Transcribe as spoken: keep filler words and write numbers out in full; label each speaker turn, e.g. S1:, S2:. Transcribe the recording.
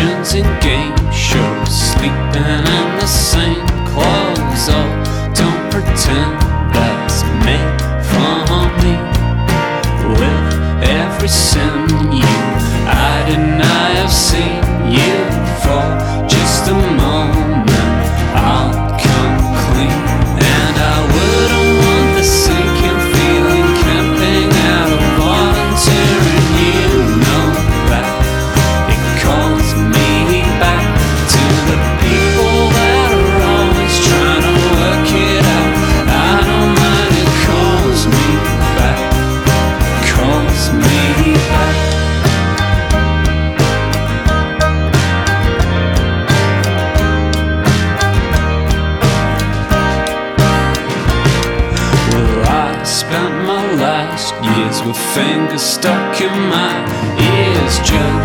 S1: Mansions and game shows, sleeping in the same clothes. Oh, don't pretend that's made for me. With every sin you I deny I've seen you for just a moment. I'll come clean, and I wouldn't want the sinking feeling camping out of volunteering. You know that it calls me back to the people that are always trying to work it out. I don't mind, it calls me back, calls me back. Spent my last years with fingers stuck in my ears, just